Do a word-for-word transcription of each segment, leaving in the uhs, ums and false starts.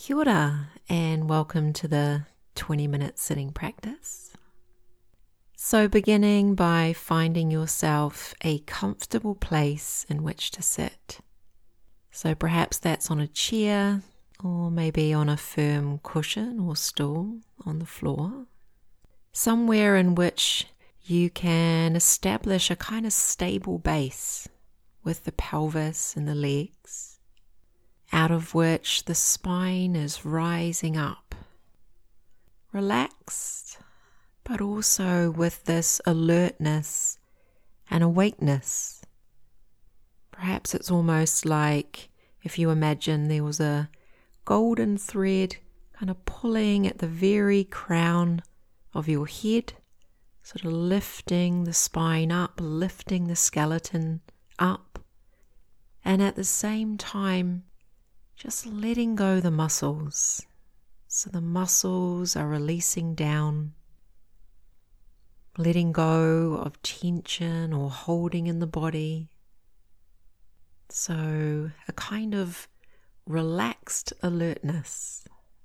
Kia ora, and welcome to the twenty minute sitting practice. So beginning by finding yourself a comfortable place in which to sit. So perhaps that's on a chair or maybe on a firm cushion or stool on the floor. Somewhere in which you can establish a kind of stable base with the pelvis and the legs, out of which the spine is rising up, relaxed, but also with this alertness and awakeness. Perhaps it's almost like if you imagine there was a golden thread kind of pulling at the very crown of your head, sort of lifting the spine up, lifting the skeleton up, and at the same time just letting go the muscles. So the muscles are releasing down, letting go of tension or holding in the body. So a kind of relaxed alertness.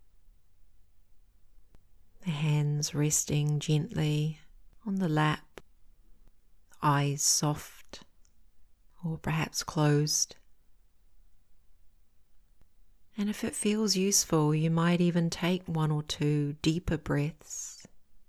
The hands resting gently on the lap, eyes soft or perhaps closed. And if it feels useful, you might even take one or two deeper breaths.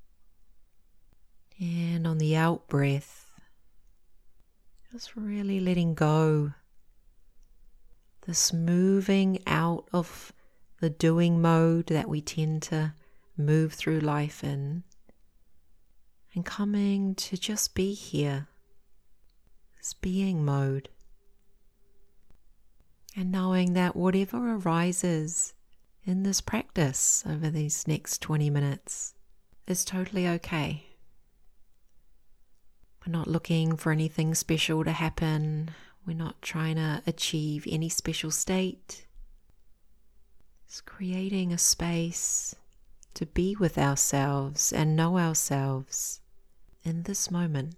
And on the out breath, just really letting go, this moving out of the doing mode that we tend to move through life in, and coming to just be here, this being mode. And knowing that whatever arises in this practice over these next twenty minutes is totally okay. We're not looking for anything special to happen. We're not trying to achieve any special state. It's creating a space to be with ourselves and know ourselves in this moment.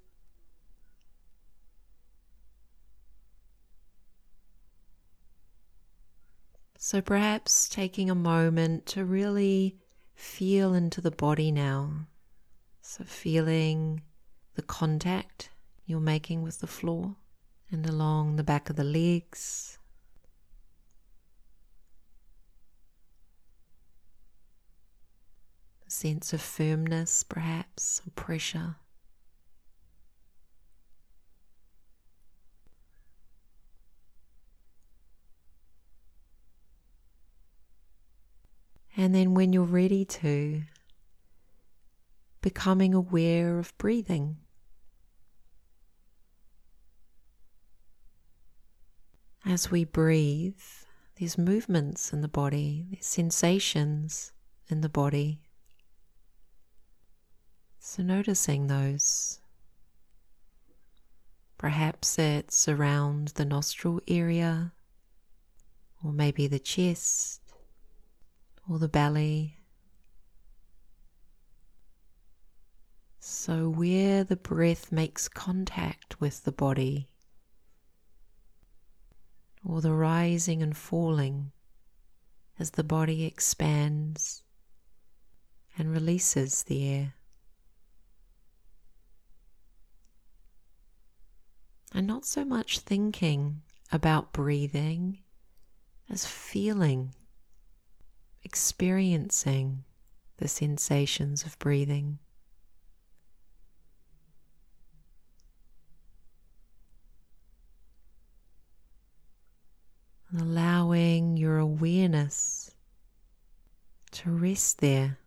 So perhaps taking a moment to really feel into the body now. So feeling the contact you're making with the floor and along the back of the legs. A sense of firmness, perhaps, or pressure. And then when you're ready to, becoming aware of breathing. As we breathe, there's movements in the body, there's sensations in the body. So noticing those. Perhaps it's around the nostril area, or maybe the chest, or the belly. So where the breath makes contact with the body, or the rising and falling as the body expands and releases the air. And not so much thinking about breathing as feeling, experiencing the sensations of breathing. And allowing your awareness to rest there,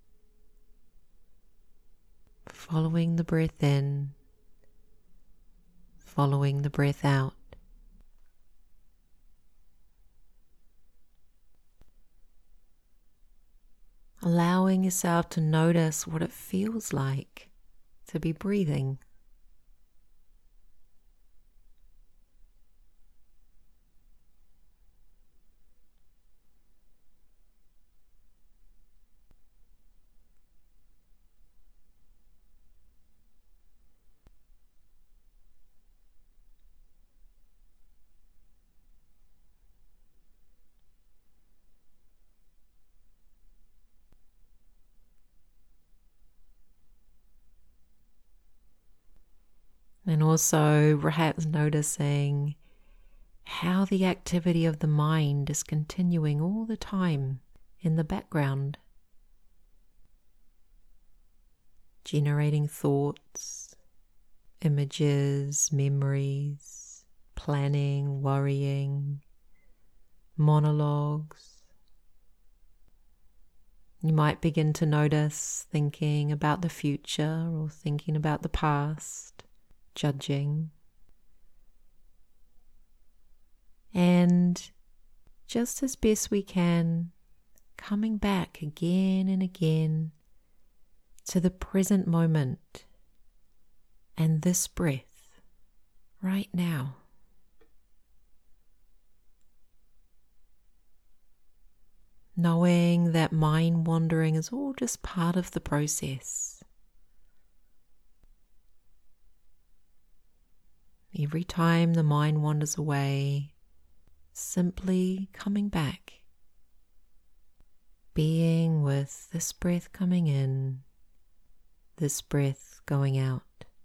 following the breath in, following the breath out. Allowing yourself to notice what it feels like to be breathing. And also perhaps noticing how the activity of the mind is continuing all the time in the background, generating thoughts, images, memories, planning, worrying, monologues. You might begin to notice thinking about the future or thinking about the past, judging. And just as best we can, coming back again and again to the present moment and this breath right now. Knowing that mind wandering is all just part of the process. Every time the mind wanders away, simply coming back, being with this breath coming in, this breath going out.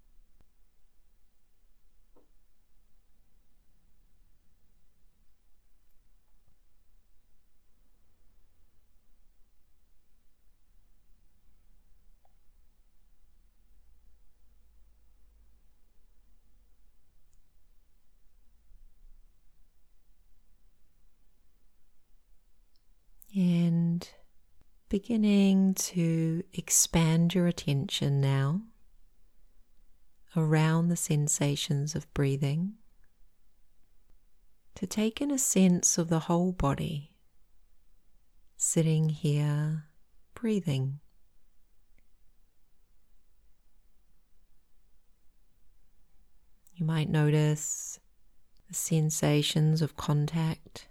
And beginning to expand your attention now around the sensations of breathing, to take in a sense of the whole body, sitting here, breathing. You might notice the sensations of contact,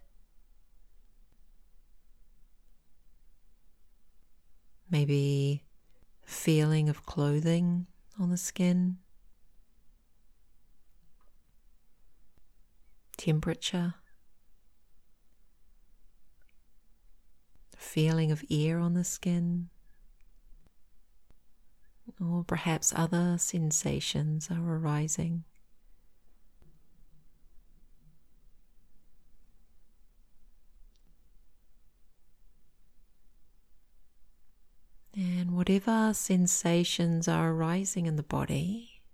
maybe a feeling of clothing on the skin, temperature, the feeling of air on the skin, or perhaps other sensations are arising. And whatever sensations are arising in the body,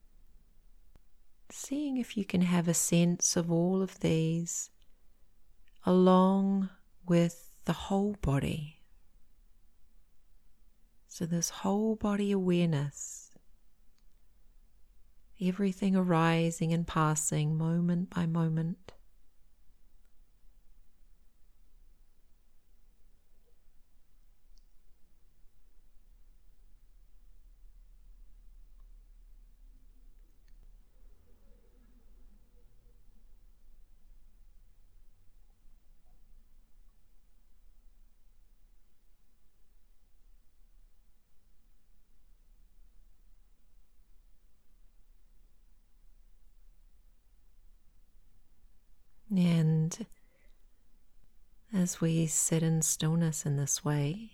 seeing if you can have a sense of all of these along with the whole body. So this whole body awareness, everything arising and passing moment by moment. And as we sit in stillness in this way,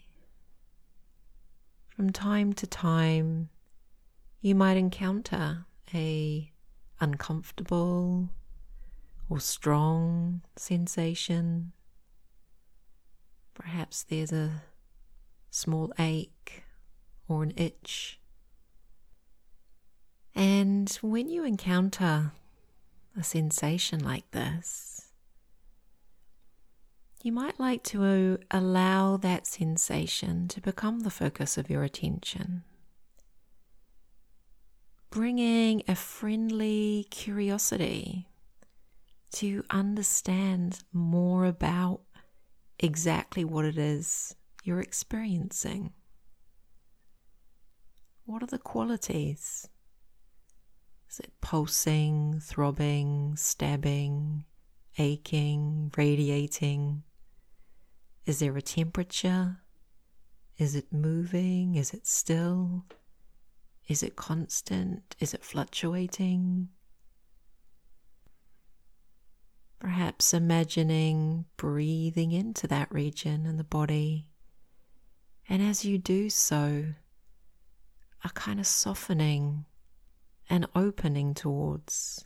from time to time you might encounter a uncomfortable or strong sensation. Perhaps there's a small ache or an itch. And when you encounter a sensation like this, you might like to allow that sensation to become the focus of your attention, bringing a friendly curiosity to understand more about exactly what it is you're experiencing. What are the qualities? Is it pulsing, throbbing, stabbing, aching, radiating? Is there a temperature? Is it moving? Is it still? Is it constant? Is it fluctuating? Perhaps imagining breathing into that region in the body, and as you do so, a kind of softening and opening towards.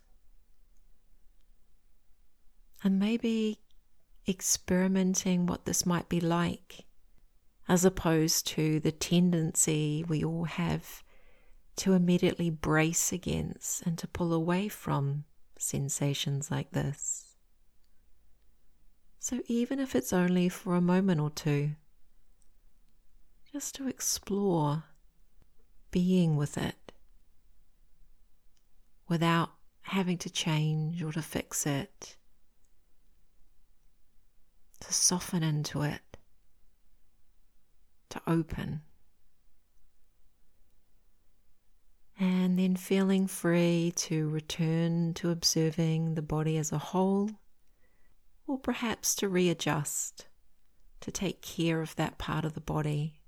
And maybe experimenting what this might be like, as opposed to the tendency we all have to immediately brace against and to pull away from sensations like this. So even if it's only for a moment or two, just to explore being with it without having to change or to fix it, to soften into it, to open. And then feeling free to return to observing the body as a whole, or perhaps to readjust, to take care of that part of the body.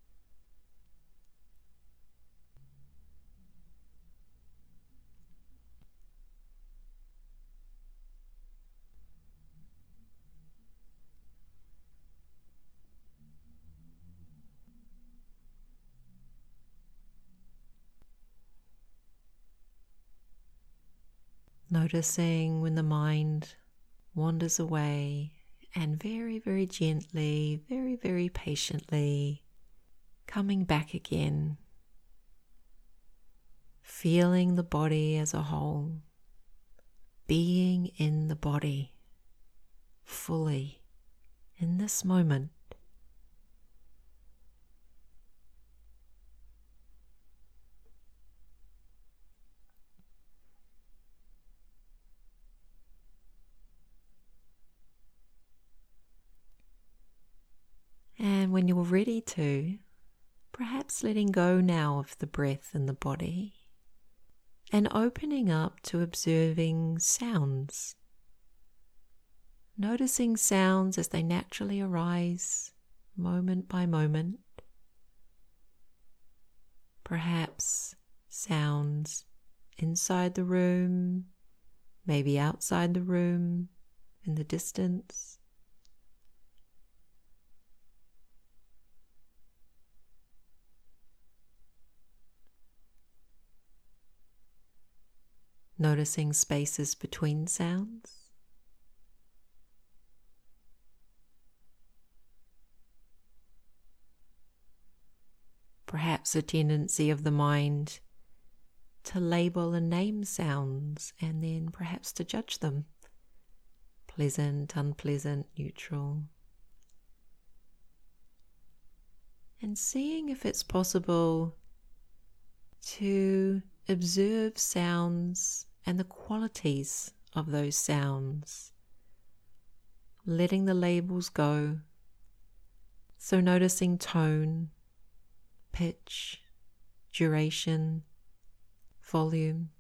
Noticing when the mind wanders away, and very, very gently, very, very patiently coming back again, feeling the body as a whole, being in the body fully in this moment. And when you're ready to, perhaps letting go now of the breath in the body and opening up to observing sounds. Noticing sounds as they naturally arise, moment by moment. Perhaps sounds inside the room, maybe outside the room, in the distance. Noticing spaces between sounds. Perhaps a tendency of the mind to label and name sounds and then perhaps to judge them. Pleasant, unpleasant, neutral. And seeing if it's possible to observe sounds and the qualities of those sounds, letting the labels go. So noticing tone, pitch, duration, volume.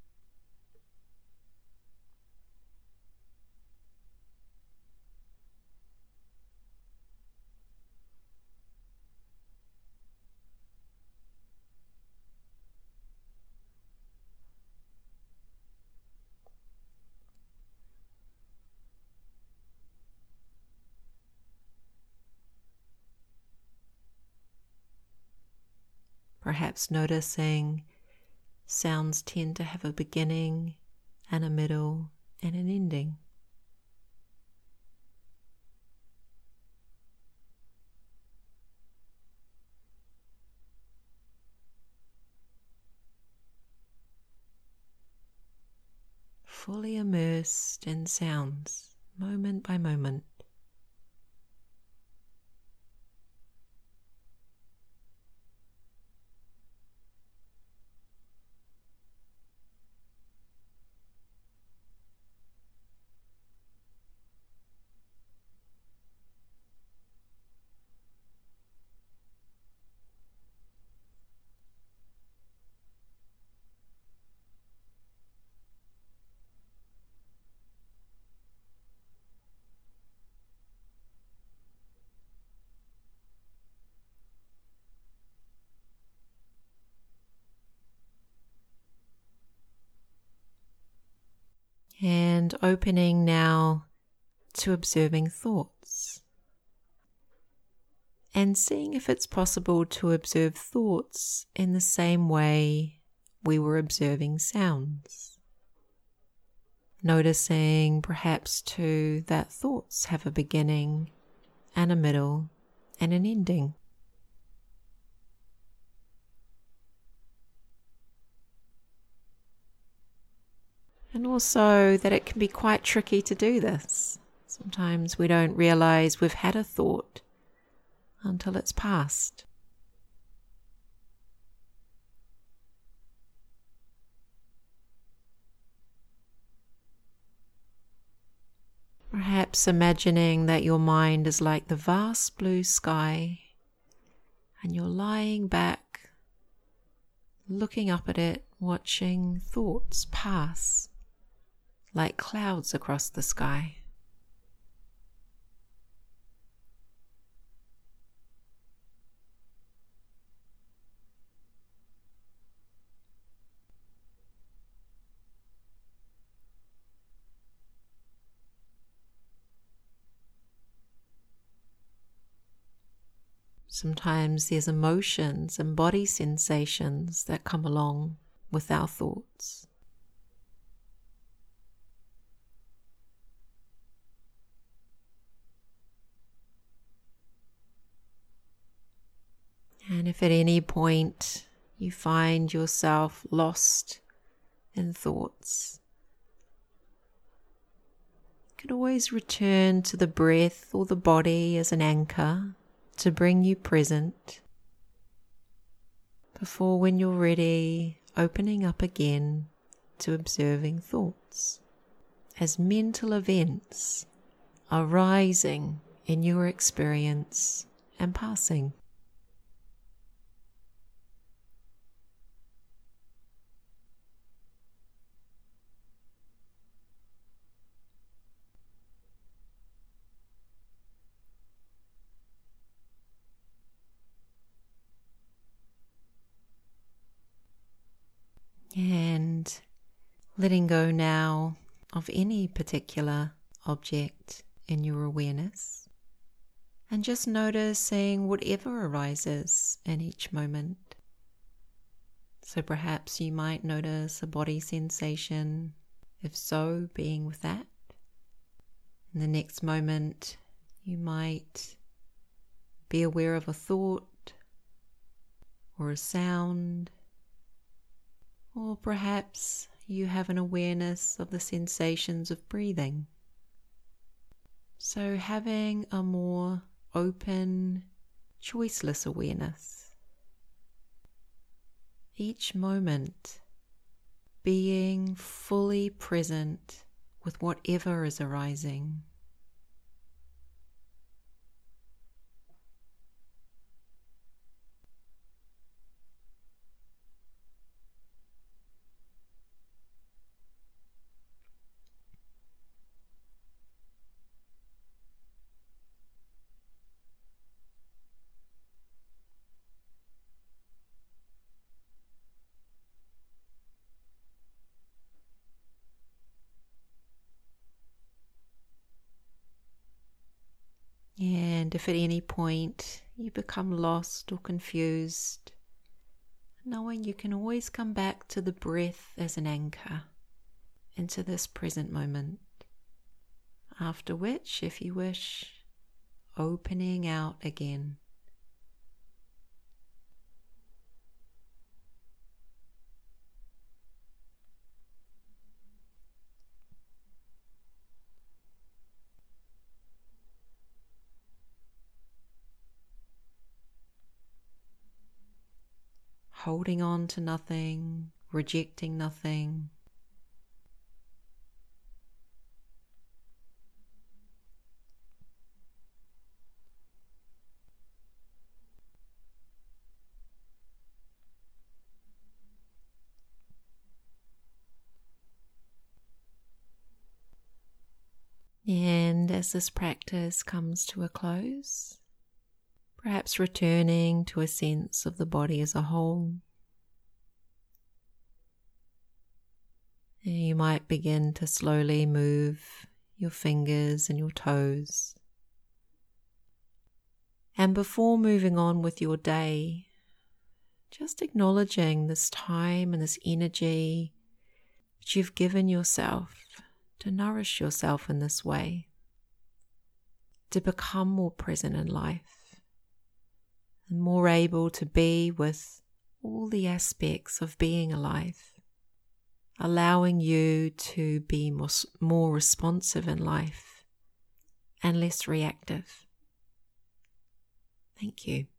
Perhaps noticing sounds tend to have a beginning and a middle and an ending. Fully immersed in sounds, moment by moment. And opening now to observing thoughts. And seeing if it's possible to observe thoughts in the same way we were observing sounds. Noticing perhaps too that thoughts have a beginning and a middle and an ending. And also that it can be quite tricky to do this. Sometimes we don't realize we've had a thought until it's passed. Perhaps imagining that your mind is like the vast blue sky and you're lying back, looking up at it, watching thoughts pass like clouds across the sky. Sometimes there's emotions and body sensations that come along with our thoughts. And if at any point you find yourself lost in thoughts, you can always return to the breath or the body as an anchor to bring you present before, when you're ready, opening up again to observing thoughts as mental events arising in your experience and passing. And letting go now of any particular object in your awareness, and just noticing whatever arises in each moment. So perhaps you might notice a body sensation, if so, being with that. In the next moment, you might be aware of a thought or a sound. Or perhaps you have an awareness of the sensations of breathing. So having a more open, choiceless awareness. Each moment being fully present with whatever is arising. And if at any point you become lost or confused, knowing you can always come back to the breath as an anchor into this present moment. After which, if you wish, opening out again. Holding on to nothing, rejecting nothing. And as this practice comes to a close, perhaps returning to a sense of the body as a whole. And you might begin to slowly move your fingers and your toes. And before moving on with your day, just acknowledging this time and this energy that you've given yourself to nourish yourself in this way, to become more present in life and more able to be with all the aspects of being alive, allowing you to be more, more responsive in life and less reactive. Thank you.